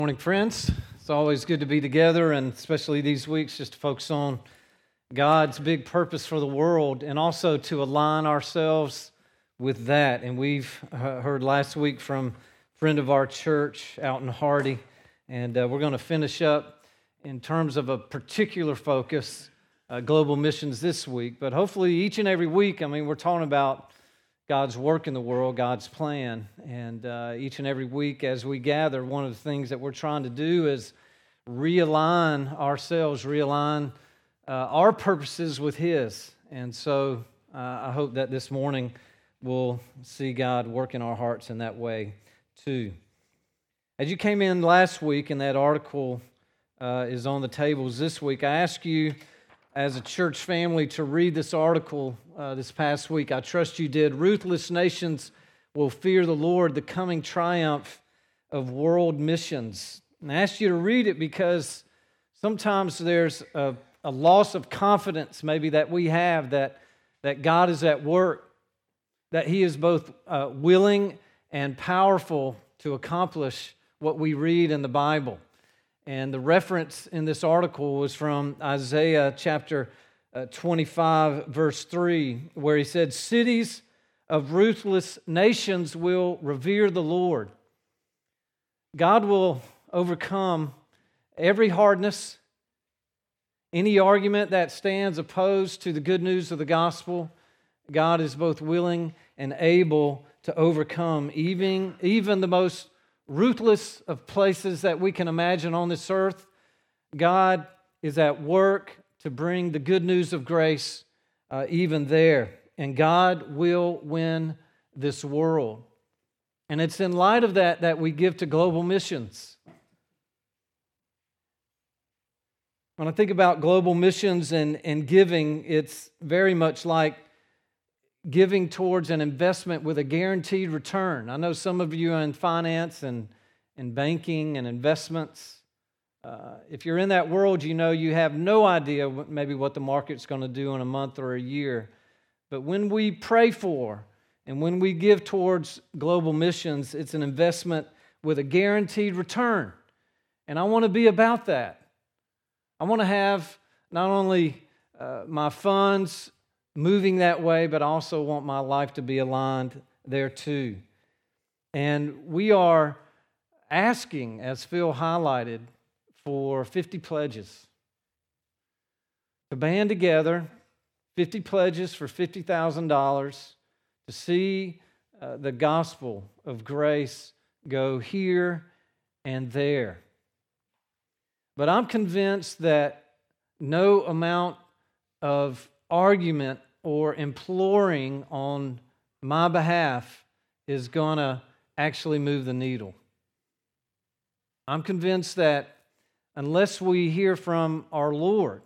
Morning, friends. It's always good to be together, and especially these weeks, just to focus on God's big purpose for the world and also to align ourselves with that. And we've heard last week from a friend of our church out in Hardy, and we're going to finish up in terms of a particular focus, global missions this week. But hopefully each and every week, we're talking about God's work in the world, God's plan. And each and every week as we gather, one of the things that we're trying to do is realign ourselves, realign our purposes with His. And so I hope that this morning we'll see God work in our hearts in that way too. As you came in last week, and that article is on the tables this week, I asked you as a church family to read this article this past week. I trust you did. Ruthless Nations Will Fear the Lord, the Coming Triumph of World Missions. And I asked you to read it because sometimes there's a loss of confidence maybe that we have that God is at work, that He is both willing and powerful to accomplish what we read in the Bible. And the reference in this article was from Isaiah chapter 25, verse 3, where he said, "Cities of ruthless nations will revere the Lord." God will overcome every hardness, any argument that stands opposed to the good news of the gospel. God is both willing and able to overcome even the most ruthless of places that we can imagine on this earth. God is at work to bring the good news of grace even there. And God will win this world. And it's in light of that we give to global missions. When I think about global missions and giving, it's very much like giving towards an investment with a guaranteed return. I know some of you are in finance and banking and investments. If you're in that world, you know you have no idea maybe what the market's going to do in a month or a year. But when we pray for and when we give towards global missions, it's an investment with a guaranteed return. And I want to be about that. I want to have not only my funds moving that way, but I also want my life to be aligned there too. And we are asking, as Phil highlighted, for 50 pledges. To band together, 50 pledges for $50,000 to see the gospel of grace go here and there. But I'm convinced that no amount of argument or imploring on my behalf is going to actually move the needle. I'm convinced that unless we hear from our Lord,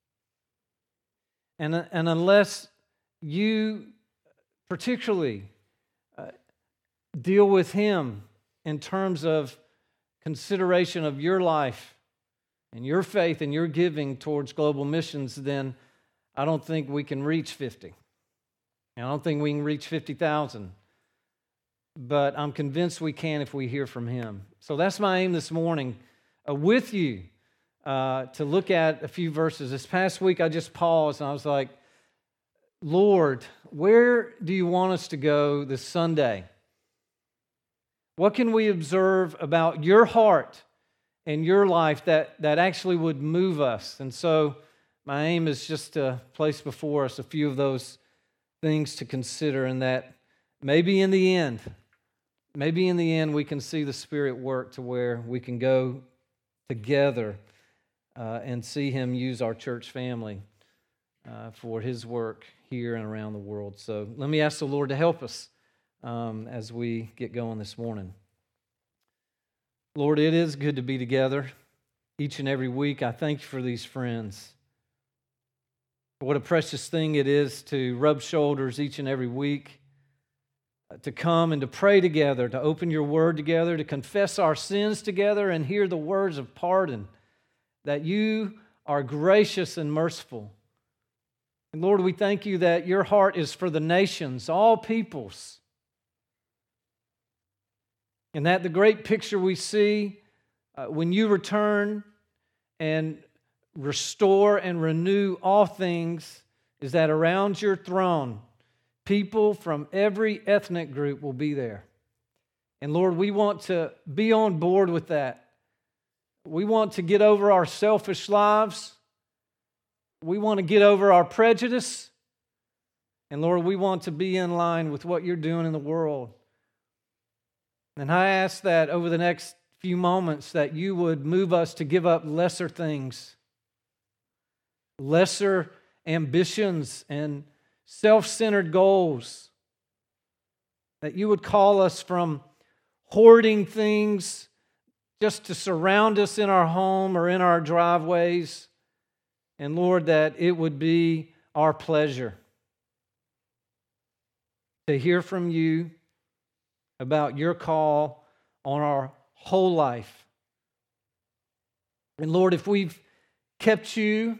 and unless you particularly deal with Him in terms of consideration of your life and your faith and your giving towards global missions, then I don't think we can reach 50. And I don't think we can reach 50,000. But I'm convinced we can if we hear from Him. So that's my aim this morning with you to look at a few verses. This past week I just paused and I was like, Lord, where do you want us to go this Sunday? What can we observe about your heart and your life that actually would move us? And so my aim is just to place before us a few of those things to consider, and that maybe in the end we can see the Spirit work to where we can go together and see Him use our church family for His work here and around the world. So let me ask the Lord to help us as we get going this morning. Lord, it is good to be together each and every week. I thank you for these friends. What a precious thing it is to rub shoulders each and every week, to come and to pray together, to open your word together, to confess our sins together and hear the words of pardon, that you are gracious and merciful. And Lord, we thank you that your heart is for the nations, all peoples, and that the great picture we see when you return and restore and renew all things, is that around your throne, people from every ethnic group will be there. And Lord, we want to be on board with that. We want to get over our selfish lives. We want to get over our prejudice. And Lord, we want to be in line with what you're doing in the world. And I ask that over the next few moments that you would move us to give up lesser things, lesser ambitions and self-centered goals, that you would call us from hoarding things just to surround us in our home or in our driveways, and Lord, that it would be our pleasure to hear from you about your call on our whole life. And Lord, if we've kept you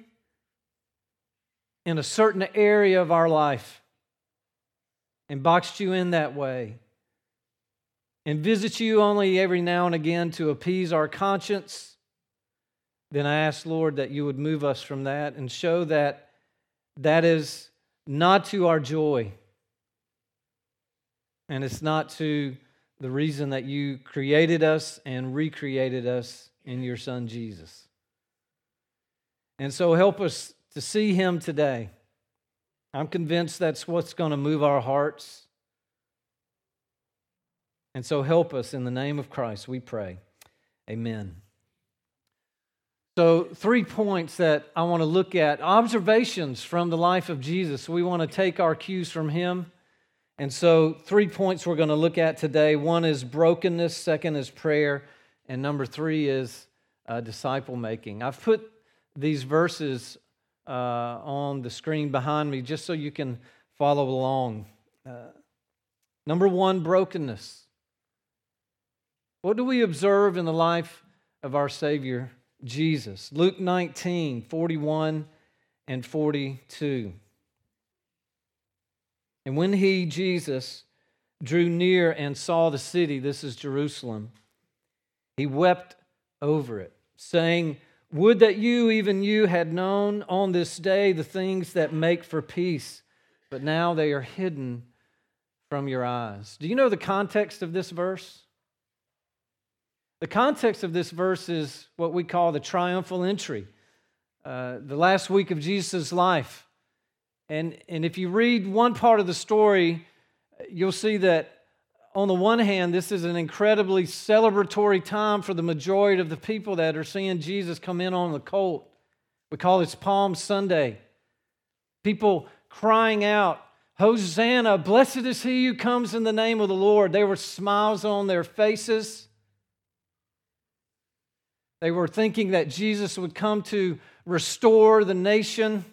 in a certain area of our life and boxed you in that way and visit you only every now and again to appease our conscience, then I ask, Lord, that you would move us from that and show that that is not to our joy, and it's not to the reason that you created us and recreated us in your Son, Jesus. And so help us to see him today. I'm convinced that's what's going to move our hearts. And so help us in the name of Christ, we pray. Amen. So 3 points that I want to look at, observations from the life of Jesus. We want to take our cues from him. And so 3 points we're going to look at today. 1 is brokenness, 2 is prayer, and number 3 is disciple making. I've put these verses on the screen behind me just so you can follow along. Number 1, brokenness. What do we observe in the life of our Savior, Jesus? Luke 19, 41 and 42. And when he, Jesus, drew near and saw the city, this is Jerusalem, he wept over it, saying, "Would that you, even you, had known on this day the things that make for peace, but now they are hidden from your eyes." Do you know the context of this verse? The context of this verse is what we call the triumphal entry, the last week of Jesus' life. And if you read one part of the story, you'll see that on the one hand, this is an incredibly celebratory time for the majority of the people that are seeing Jesus come in on the colt. We call this Palm Sunday. People crying out, "Hosanna, blessed is he who comes in the name of the Lord." There were smiles on their faces. They were thinking that Jesus would come to restore the nation.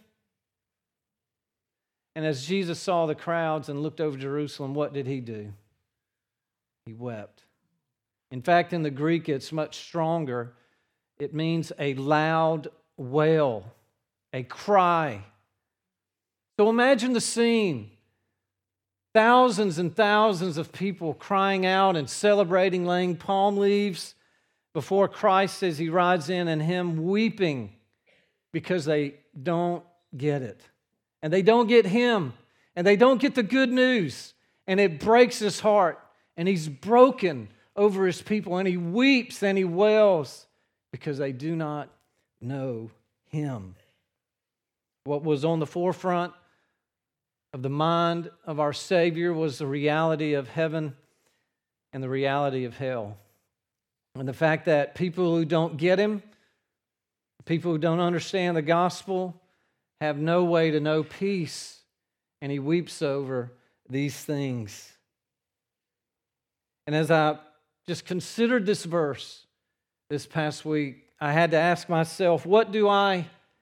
And as Jesus saw the crowds and looked over Jerusalem, what did he do? He wept. In fact, in the Greek, it's much stronger. It means a loud wail, a cry. So imagine the scene. Thousands and thousands of people crying out and celebrating, laying palm leaves before Christ as he rides in, and him weeping because they don't get it. And they don't get him. And they don't get the good news. And it breaks his heart. And he's broken over his people. And he weeps and he wails because they do not know him. What was on the forefront of the mind of our Savior was the reality of heaven and the reality of hell. And the fact that people who don't get him, people who don't understand the gospel, have no way to know peace, and he weeps over these things. And as I just considered this verse this past week, I had to ask myself, what do I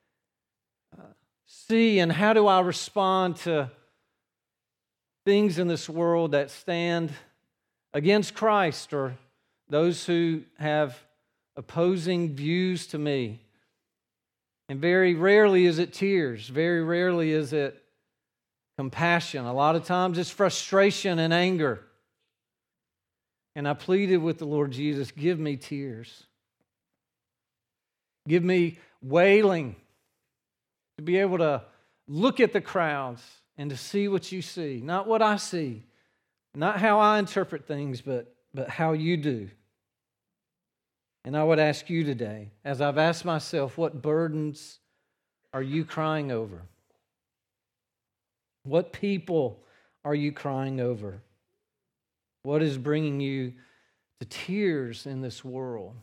see and how do I respond to things in this world that stand against Christ or those who have opposing views to me? And very rarely is it tears. Very rarely is it compassion. A lot of times it's frustration and anger. And I pleaded with the Lord Jesus, give me tears. Give me wailing to be able to look at the crowds and to see what you see. Not what I see, not how I interpret things, but how you do. And I would ask you today, as I've asked myself, what burdens are you crying over? What people are you crying over? What is bringing you to tears in this world?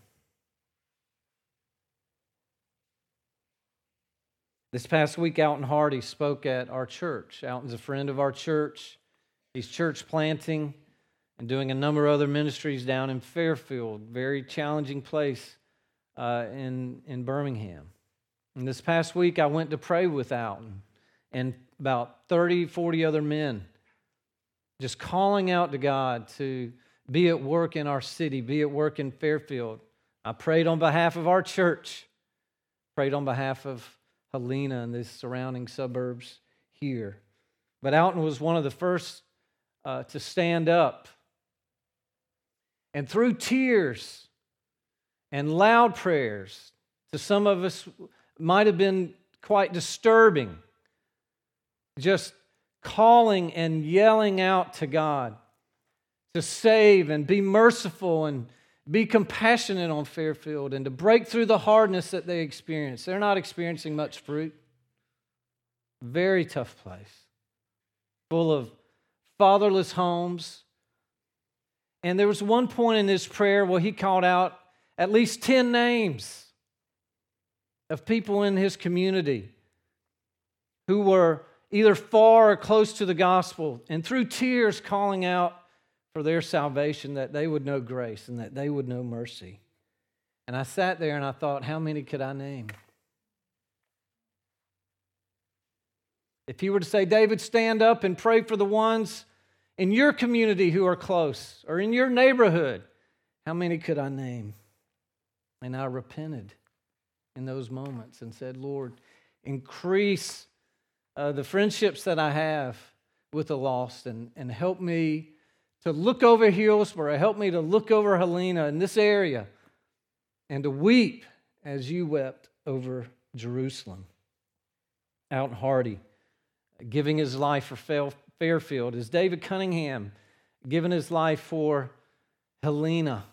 This past week, Alton Hardy spoke at our church. Alton's a friend of our church. He's church planting and doing a number of other ministries down in Fairfield, very challenging place in Birmingham. And this past week, I went to pray with Alton and about 30, 40 other men, just calling out to God to be at work in our city, be at work in Fairfield. I prayed on behalf of our church, prayed on behalf of Helena and the surrounding suburbs here. But Alton was one of the first to stand up. And through tears and loud prayers, to some of us might have been quite disturbing, just calling and yelling out to God to save and be merciful and be compassionate on Fairfield and to break through the hardness that they experience. They're not experiencing much fruit. Very tough place, full of fatherless homes. And there was one point in his prayer where he called out at least 10 names of people in his community who were either far or close to the gospel, and through tears calling out for their salvation, that they would know grace and that they would know mercy. And I sat there and I thought, how many could I name? If he were to say, David, stand up and pray for the ones in your community who are close, or in your neighborhood, how many could I name? And I repented in those moments and said, Lord, increase the friendships that I have with the lost and help me to look over Hillsborough, help me to look over Helena in this area and to weep as you wept over Jerusalem. Alton Hardy, giving his life for Fairfield, is David Cunningham giving his life for Helena.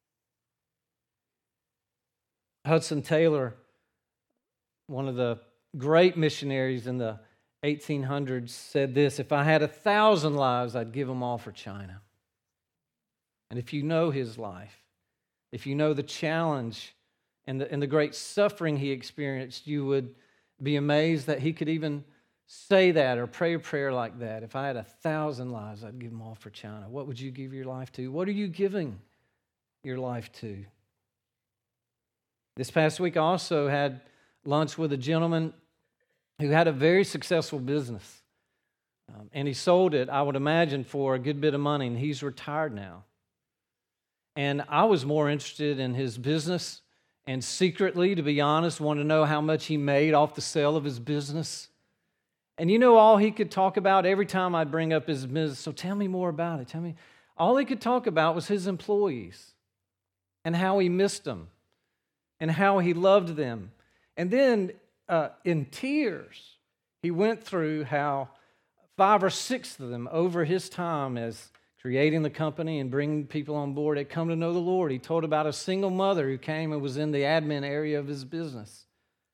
Hudson Taylor, one of the great missionaries in the 1800s, said this: if I had 1,000 lives, I'd give them all for China. And if you know his life, if you know the challenge and the great suffering he experienced, you would be amazed that he could even say that or pray a prayer like that. If I had 1,000 lives, I'd give them all for China. What would you give your life to? What are you giving your life to? This past week, I also had lunch with a gentleman who had a very successful business. And he sold it, I would imagine, for a good bit of money, and he's retired now. And I was more interested in his business, and secretly, to be honest, wanted to know how much he made off the sale of his business. And you know, all he could talk about every time I'd bring up his business, so tell me more about it, tell me. All he could talk about was his employees and how he missed them and how he loved them. And then in tears, he went through how 5 or 6 of them over his time as creating the company and bringing people on board had come to know the Lord. He told about a single mother who came and was in the admin area of his business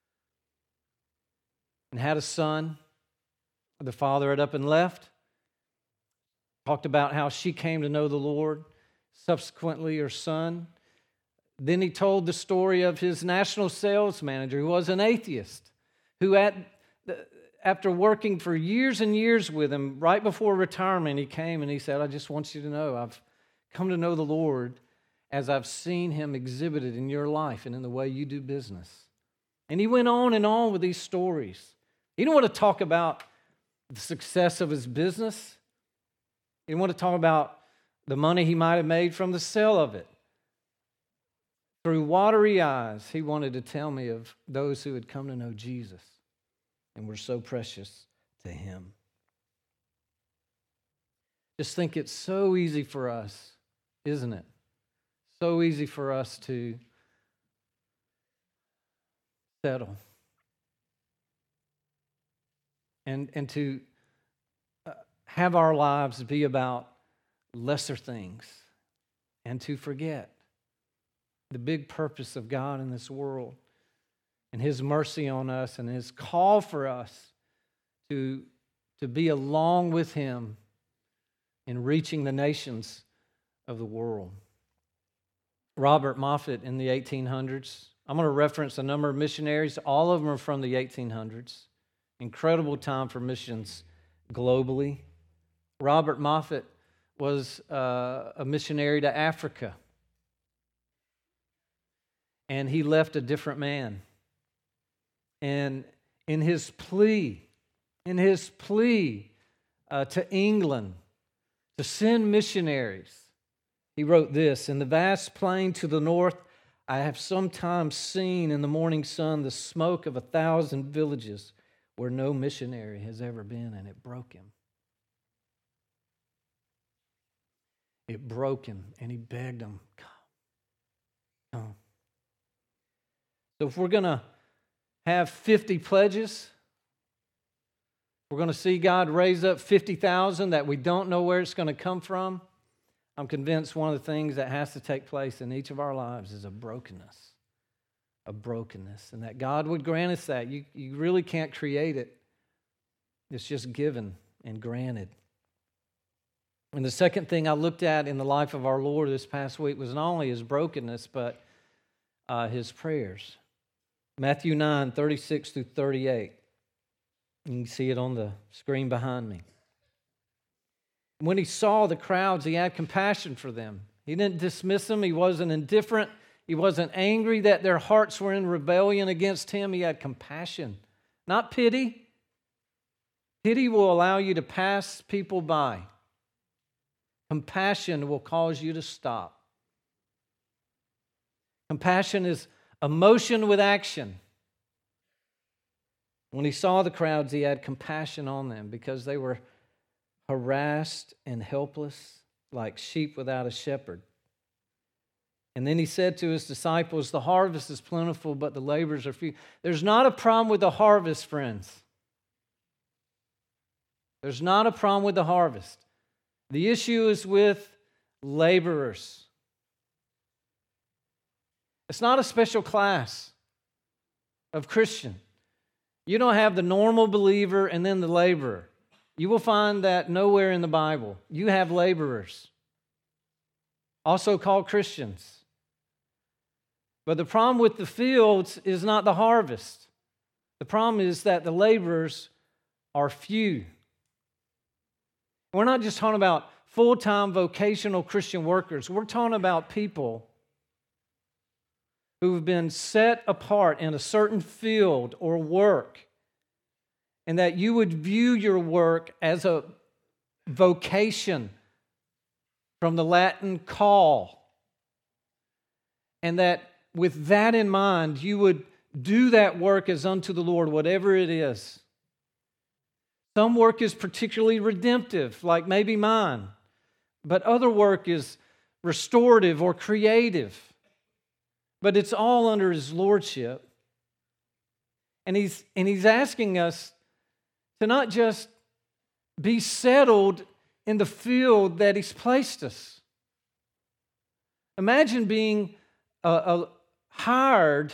and had a son. The father had up and left. Talked about how she came to know the Lord. Subsequently, her son. Then he told the story of his national sales manager, who was an atheist, who after working for years and years with him, right before retirement, he came and he said, I just want you to know I've come to know the Lord as I've seen him exhibited in your life and in the way you do business. And he went on and on with these stories. He didn't want to talk about the success of his business. He didn't want to talk about the money he might have made from the sale of it. Through watery eyes, he wanted to tell me of those who had come to know Jesus and were so precious to him. Just think it's so easy for us, isn't it? So easy for us to settle. And to have our lives be about lesser things and to forget the big purpose of God in this world and His mercy on us and His call for us to be along with Him in reaching the nations of the world. Robert Moffat in the 1800s, I'm going to reference a number of missionaries. All of them are from the 1800s. Incredible time for missions globally. Robert Moffat was a missionary to Africa. And he left a different man. And in his plea to England to send missionaries, he wrote this: "In the vast plain to the north, I have sometimes seen in the morning sun the smoke of 1,000 villages where no missionary has ever been," and it broke him. It broke him, and he begged them, come. So if we're going to have 50 pledges, we're going to see God raise up 50,000 that we don't know where it's going to come from, I'm convinced one of the things that has to take place in each of our lives is a brokenness, and that God would grant us that. You really can't create it. It's just given and granted. And the second thing I looked at in the life of our Lord this past week was not only His brokenness, but His prayers. Matthew 9, 36 through 38. You can see it on the screen behind me. When He saw the crowds, He had compassion for them. He didn't dismiss them. He wasn't indifferent. He wasn't angry that their hearts were in rebellion against Him. He had compassion, not pity. Pity will allow you to pass people by. Compassion will cause you to stop. Compassion is emotion with action. When He saw the crowds, He had compassion on them because they were harassed and helpless like sheep without a shepherd. And then He said to His disciples, "The harvest is plentiful, but the laborers are few." There's not a problem with the harvest, friends. There's not a problem with the harvest. The issue is with laborers. It's not a special class of Christian. You don't have the normal believer and then the laborer. You will find that nowhere in the Bible. You have laborers, also called Christians. But the problem with the fields is not the harvest. The problem is that the laborers are few. We're not just talking about full-time vocational Christian workers. We're talking about people who have been set apart in a certain field or work, and that you would view your work as a vocation from the Latin call, and that with that in mind, you would do that work as unto the Lord, whatever it is. Some work is particularly redemptive, like maybe mine, but other work is restorative or creative. But it's all under His lordship. And He's asking us to not just be settled in the field that He's placed us. Imagine being hired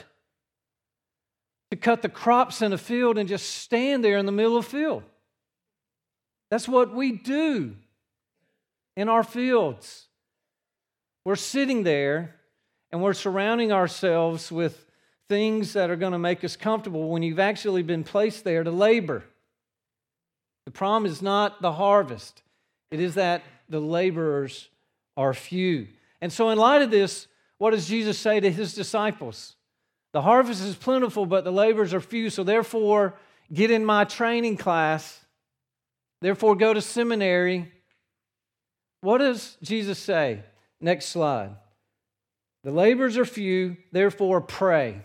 to cut the crops in a field and just stand there in the middle of the field. That's what we do in our fields. We're sitting there and we're surrounding ourselves with things that are going to make us comfortable when you've actually been placed there to labor. The problem is not the harvest. It is that the laborers are few. And so in light of this, what does Jesus say to His disciples? The harvest is plentiful, but the laborers are few. So therefore, get in my training class. Therefore, go to seminary. What does Jesus say? Next slide. The laborers are few, therefore pray.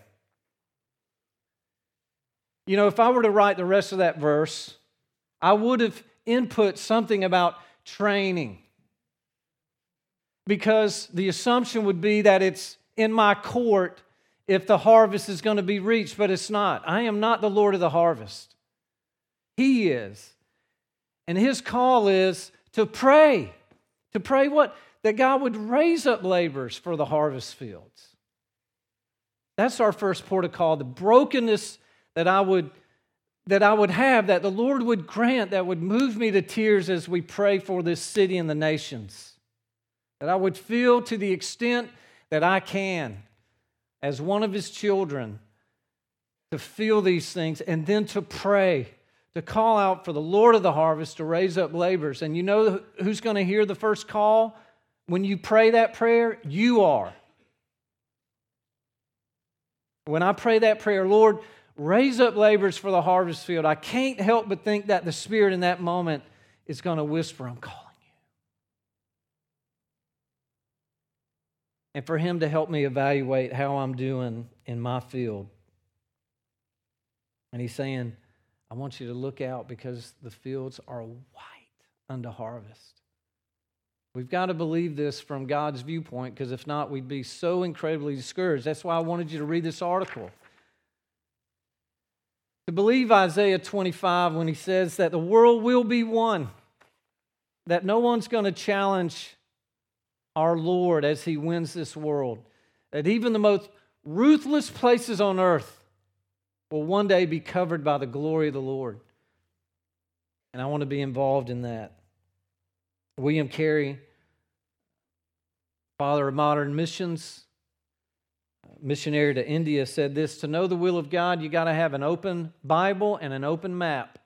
You know, if I were to write the rest of that verse, I would have input something about training. Because the assumption would be that it's in my court if the harvest is going to be reached, but it's not. I am not the Lord of the harvest. He is. And His call is to pray. To pray what? That God would raise up laborers for the harvest fields. That's our first port of call. The brokenness that I would have, that the Lord would grant, that would move me to tears as we pray for this city and the nations. That I would feel to the extent that I can, as one of His children, to feel these things and then to pray, to call out for the Lord of the harvest to raise up laborers. And you know who's going to hear the first call when you pray that prayer? You are. When I pray that prayer, Lord, raise up laborers for the harvest field, I can't help but think that the Spirit in that moment is going to whisper, I'm calling you. And for Him to help me evaluate how I'm doing in my field. And He's saying, I want you to look out because the fields are white unto harvest. We've got to believe this from God's viewpoint, because if not, we'd be so incredibly discouraged. That's why I wanted you to read this article. To believe Isaiah 25 when he says that the world will be one, that no one's going to challenge our Lord as He wins this world, that even the most ruthless places on earth will one day be covered by the glory of the Lord. And I want to be involved in that. William Carey, father of modern missions, missionary to India, said this: to know the will of God, you got to have an open Bible and an open map.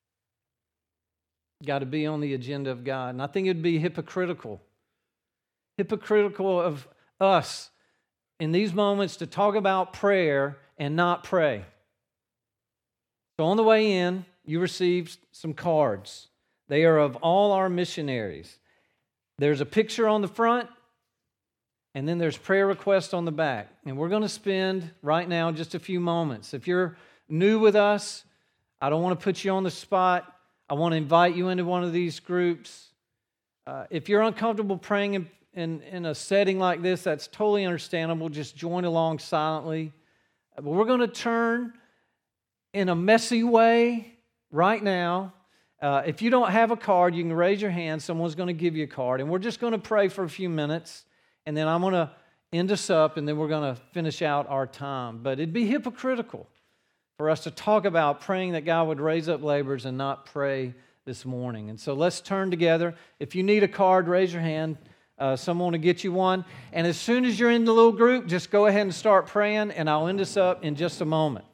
Got to be on the agenda of God. And I think it'd be hypocritical of us in these moments to talk about prayer and not pray. So on the way in, you received some cards. They are of all our missionaries. There's a picture on the front, and then there's prayer requests on the back. And we're going to spend right now just a few moments. If you're new with us, I don't want to put you on the spot. I want to invite you into one of these groups. If you're uncomfortable praying in a setting like this, that's totally understandable. Just join along silently. But we're going to turn in a messy way right now. If you don't have a card, you can raise your hand. Someone's going to give you a card. And we're just going to pray for a few minutes. And then I'm going to end us up, and then we're going to finish out our time. But it'd be hypocritical for us to talk about praying that God would raise up laborers and not pray this morning. And so let's turn together. If you need a card, raise your hand. Someone will get you one. And as soon as you're in the little group, just go ahead and start praying, and I'll end us up in just a moment.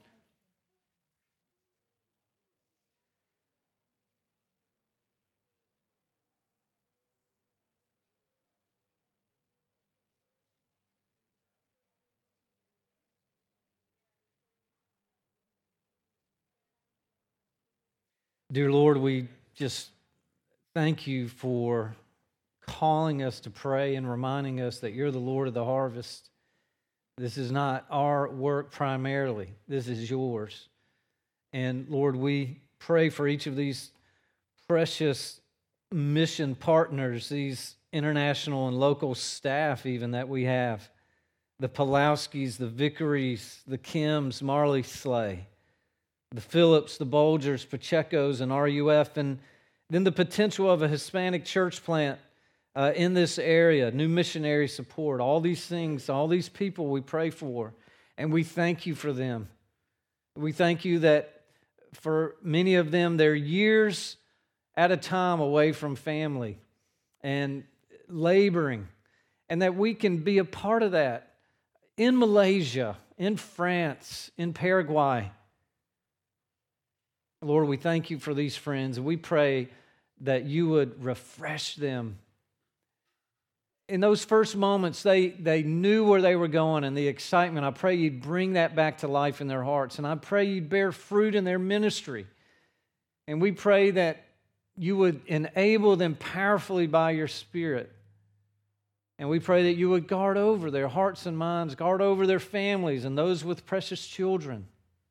Dear Lord, we just thank you for calling us to pray and reminding us that you're the Lord of the harvest. This is not our work primarily. This is yours. And Lord, we pray for each of these precious mission partners, these international and local staff even that we have, the Pulowskis, the Vickeries, the Kims, Marley Slay, the Phillips, the Bolgers, Pacheco's, and RUF, and then the potential of a Hispanic church plant in this area, new missionary support, all these things, all these people we pray for, and we thank you for them. We thank you that for many of them, they're years at a time away from family and laboring, and that we can be a part of that in Malaysia, in France, in Paraguay. Lord, we thank you for these friends, and we pray that you would refresh them. In those first moments, they knew where they were going and the excitement. I pray you'd bring that back to life in their hearts, and I pray you'd bear fruit in their ministry. And we pray that you would enable them powerfully by your Spirit. And we pray that you would guard over their hearts and minds, guard over their families and those with precious children.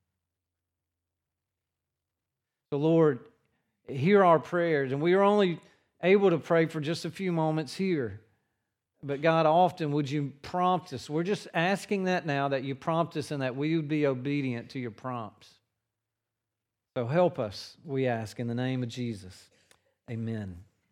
So, Lord, hear our prayers. And we are only able to pray for just a few moments here. But God, often would you prompt us? We're just asking that now, that you prompt us and that we would be obedient to your prompts. So help us, we ask, in the name of Jesus. Amen.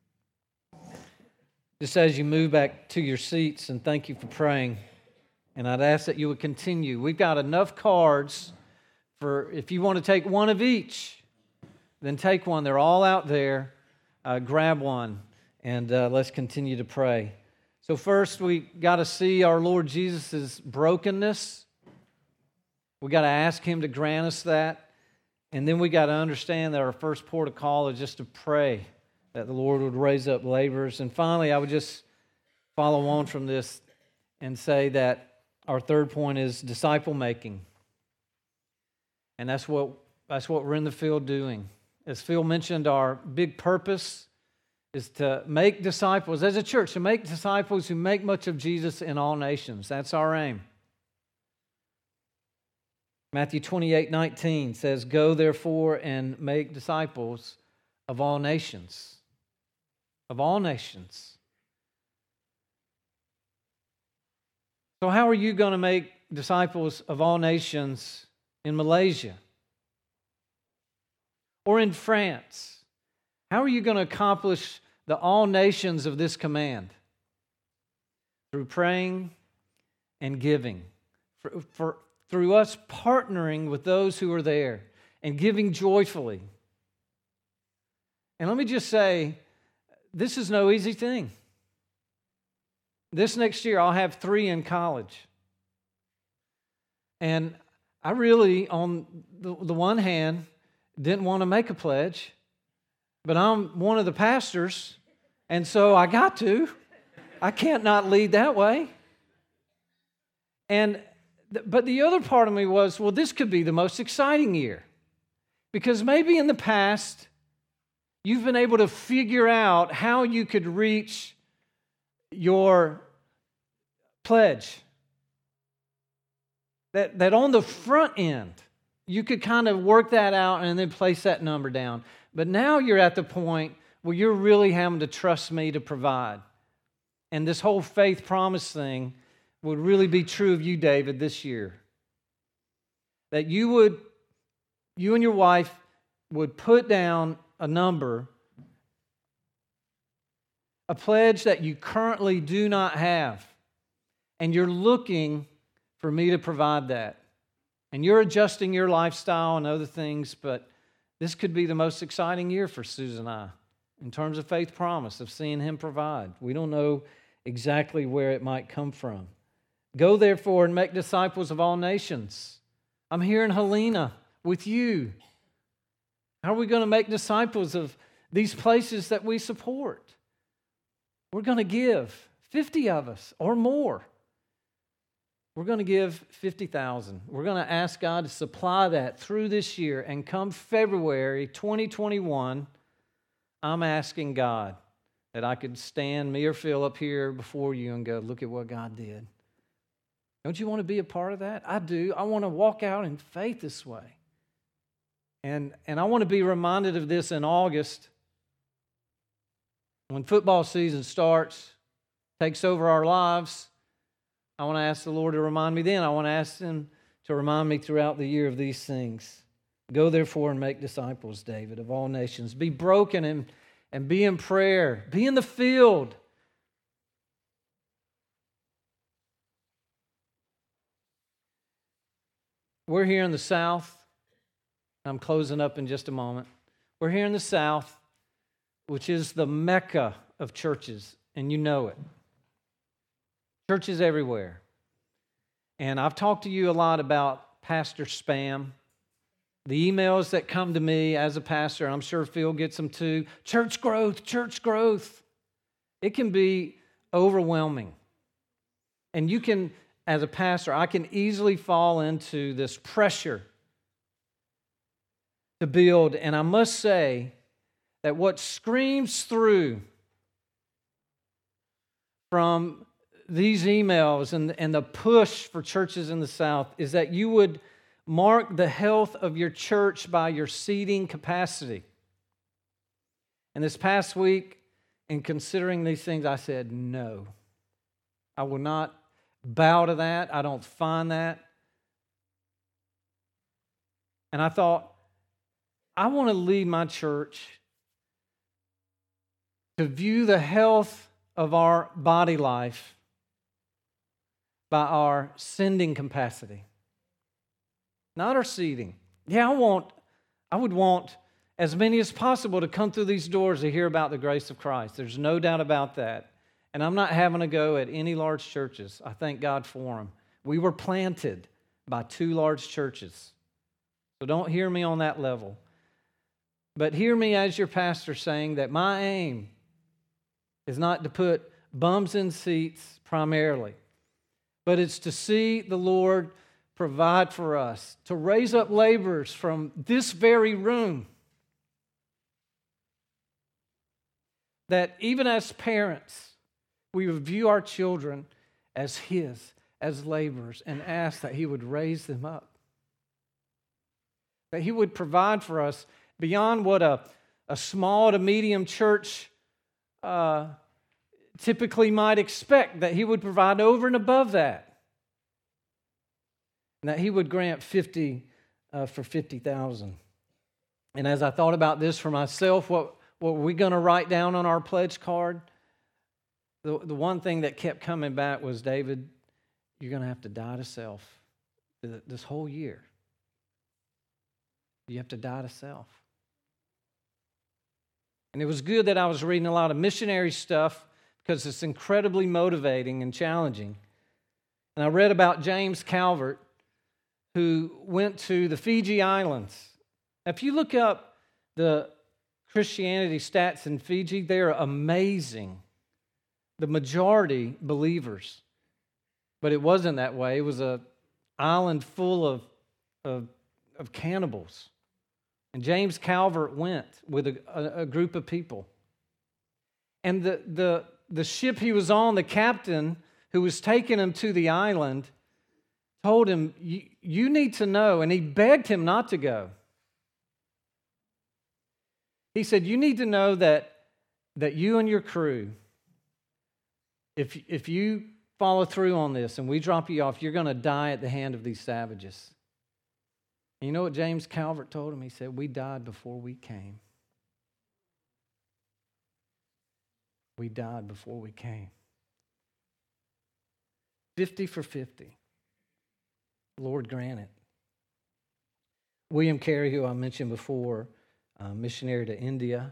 Just as you move back to your seats, and thank you for praying, and I'd ask that you would continue. We've got enough cards for, if you want to take one of each, then take one. They're all out there. Grab one, and let's continue to pray. So first, we got to see our Lord Jesus' brokenness. We got to ask Him to grant us that. And then we got to understand that our first port of call is just to pray that the Lord would raise up laborers. And finally, I would just follow on from this and say that our third point is disciple making. And that's what we're in the field doing. As Phil mentioned, our big purpose is to make disciples, as a church, to make disciples who make much of Jesus in all nations. That's our aim. Matthew 28:19 says, "Go therefore and make disciples of all nations." Of all nations. So how are you going to make disciples of all nations in Malaysia? Or in France? How are you going to accomplish the all nations of this command? Through praying and giving. Through us partnering with those who are there and giving joyfully. And let me just say, this is no easy thing. This next year, I'll have 3 in college. And I really, on the one hand, didn't want to make a pledge, but I'm one of the pastors, and so I got to. I can't not lead that way. But the other part of me was, well, this could be the most exciting year. Because maybe in the past, you've been able to figure out how you could reach your pledge. That on the front end, you could kind of work that out and then place that number down. But now you're at the point where you're really having to trust me to provide. And this whole faith promise thing would really be true of you, David, this year. That you and your wife would put down a number, a pledge that you currently do not have, and you're looking for me to provide that. And you're adjusting your lifestyle and other things, but this could be the most exciting year for Susan and I in terms of faith promise, of seeing Him provide. We don't know exactly where it might come from. Go therefore and make disciples of all nations. I'm here in Helena with you. How are we going to make disciples of these places that we support? We're going to give 50 of us or more. We're going to give 50,000. We're going to ask God to supply that through this year. And come February 2021, I'm asking God that I could stand, me or Phil, up here before you and go, look at what God did. Don't you want to be a part of that? I do. I want to walk out in faith this way. And I want to be reminded of this in August when football season starts, takes over our lives. I want to ask the Lord to remind me then. I want to ask Him to remind me throughout the year of these things. Go therefore and make disciples, David, of all nations. Be broken and be in prayer. Be in the field. We're here in the South. I'm closing up in just a moment. We're here in the South, which is the Mecca of churches, and you know it. Churches everywhere. And I've talked to you a lot about pastor spam. The emails that come to me as a pastor, and I'm sure Phil gets them too. Church growth, church growth. It can be overwhelming. And you can, as a pastor, I can easily fall into this pressure to build. And I must say that what screams through from these emails and the push for churches in the South is that you would mark the health of your church by your seating capacity. And this past week, in considering these things, I said, no. I will not bow to that. I don't find that. And I thought, I want to lead my church to view the health of our body life by our sending capacity, not our seating. Yeah, I would want as many as possible to come through these doors to hear about the grace of Christ. There's no doubt about that. And I'm not having a go at any large churches. I thank God for them. We were planted by 2 large churches. So don't hear me on that level. But hear me as your pastor saying that my aim is not to put bums in seats primarily, but it's to see the Lord provide for us, to raise up laborers from this very room, that even as parents, we would view our children as His, as laborers, and ask that He would raise them up, that He would provide for us beyond what a small to medium church typically might expect, that He would provide over and above that, and that He would grant 50 for 50,000. And as I thought about this for myself, what were we going to write down on our pledge card? The one thing that kept coming back was, David, you're going to have to die to self this whole year. You have to die to self. And it was good that I was reading a lot of missionary stuff because it's incredibly motivating and challenging. And I read about James Calvert, who went to the Fiji Islands. If you look up the Christianity stats in Fiji, they're amazing. The majority believers. But it wasn't that way. It was an island full of cannibals. And James Calvert went with a group of people. And the ship he was on, the captain who was taking him to the island, told him, you need to know, and he begged him not to go. He said, you need to know that you and your crew, if you follow through on this and we drop you off, you're going to die at the hand of these savages. And you know what James Calvert told him? He said, we died before we came. We died before we came. 50 for 50. Lord grant it. William Carey, who I mentioned before, missionary to India,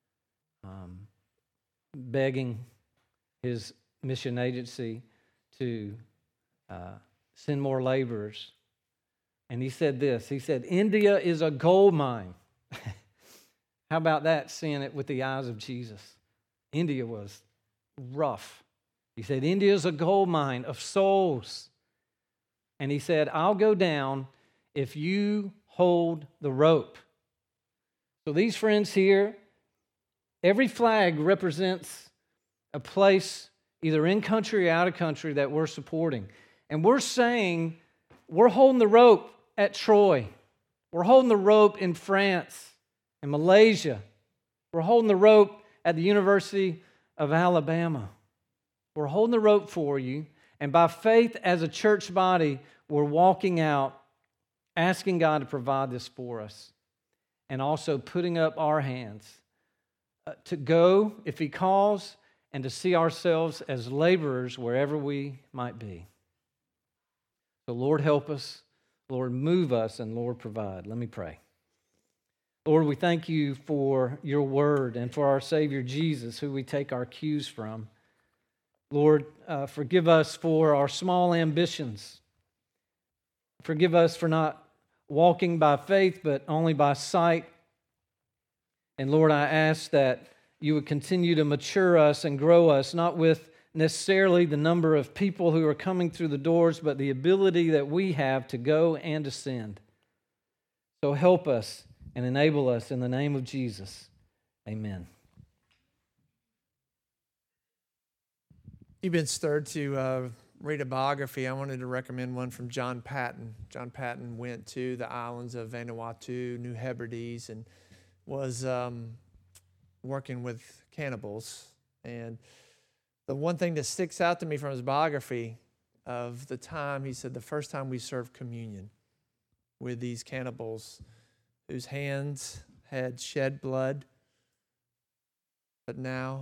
begging his mission agency to send more laborers. And he said this, he said, India is a gold mine. How about that, seeing it with the eyes of Jesus? India was rough. He said, India is a gold mine of souls. And he said, I'll go down if you hold the rope. So these friends here, every flag represents a place either in country or out of country that we're supporting. And we're saying, we're holding the rope at Troy. We're holding the rope in France and Malaysia. We're holding the rope at the University of Alabama. We're holding the rope for you. And by faith as a church body, we're walking out, asking God to provide this for us. And also putting up our hands to go if He calls, and to see ourselves as laborers wherever we might be. So Lord, help us. Lord, move us, and Lord, provide. Let me pray. Lord, we thank You for Your word and for our Savior Jesus, who we take our cues from. Lord, forgive us for our small ambitions. Forgive us for not walking by faith, but only by sight. And Lord, I ask that You would continue to mature us and grow us, not with necessarily the number of people who are coming through the doors, but the ability that we have to go and to send. So help us and enable us in the name of Jesus. Amen. You've been stirred to read a biography. I wanted to recommend one from John Patton. John Patton went to the islands of Vanuatu, New Hebrides, and was working with cannibals. And the one thing that sticks out to me from his biography of the time, he said, the first time we served communion with these cannibals whose hands had shed blood, but now